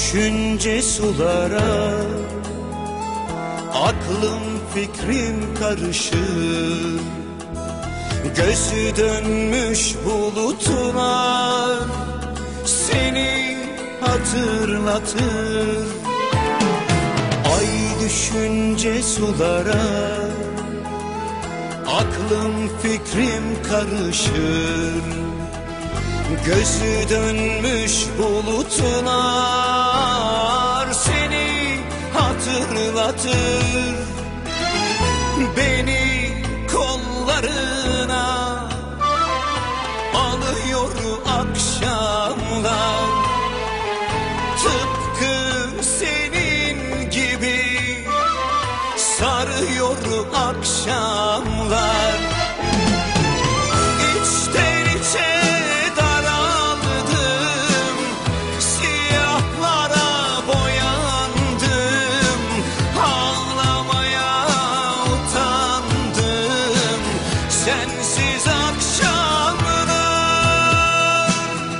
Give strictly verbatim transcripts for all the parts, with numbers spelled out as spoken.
düşünce sulara, aklım fikrim karışır. Gözü dönmüş bulutlar seni hatırlatır. Ay düşünce sulara, aklım fikrim karışır. Gözü dönmüş bulutlar seni hatırlatır. Beni kollarına alıyor akşamlar, tıpkı senin gibi sarıyor akşamlar. İçten içe daraldım, siyahlara boyandım, ağlamaya utandım sensiz akşamlar.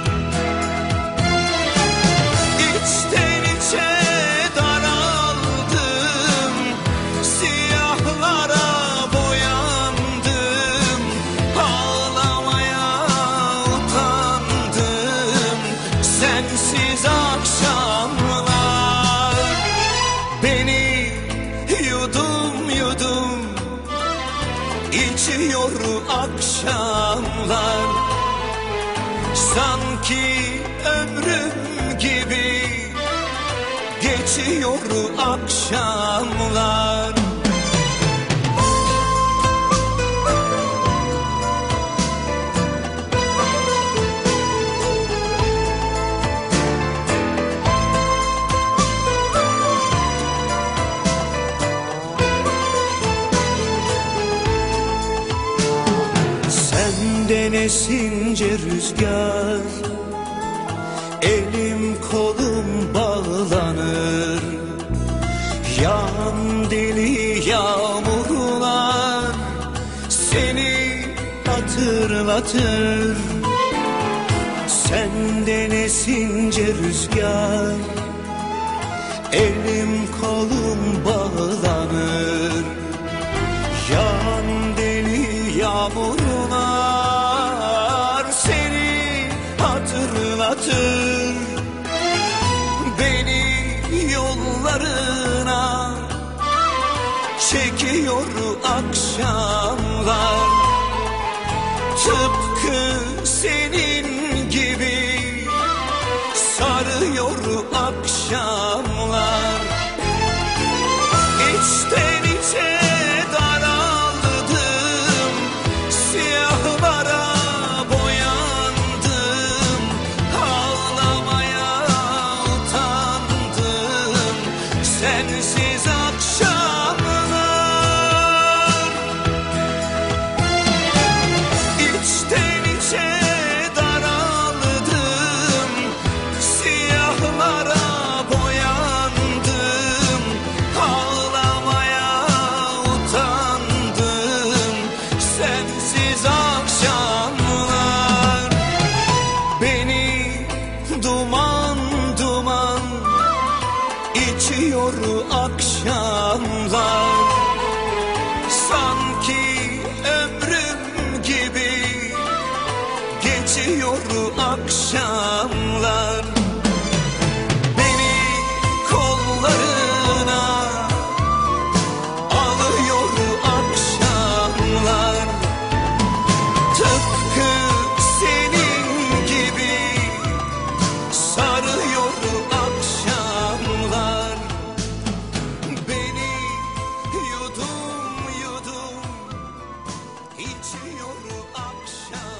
İçten içe daraldım, siyahlara boyandım, ağlamaya utandım sensiz akşamlar. Beni yudum yudum içiyor akşamlar, sanki ömrüm gibi geçiyor akşamlar. Senden esince rüzgar, elim kolum bağlanır. Yağan deli yağmurlar seni hatırlatır. Senden esince rüzgar, elim kolum bağlanır. Yağan deli yağmurlar seni hatırlatır. Beni yollarına çekiyor akşamlar, tıpkı senin gibi sarıyor akşamlar. İçten içe daraldım, siyahlara boyandım, ağlamaya utandım sensiz akşamlar. İçten içe daraldım, siyahlara boyandım, ağlamaya utandım sensiz akşamlar. Beni duman duman içiyor akşamlar, sanki ömrüm gibi geçiyor akşamlar. Beni kollarına alıyor akşamlar, tıpkı senin gibi sarıyor akşamlar. Beni yudum yudum içiyor akşam.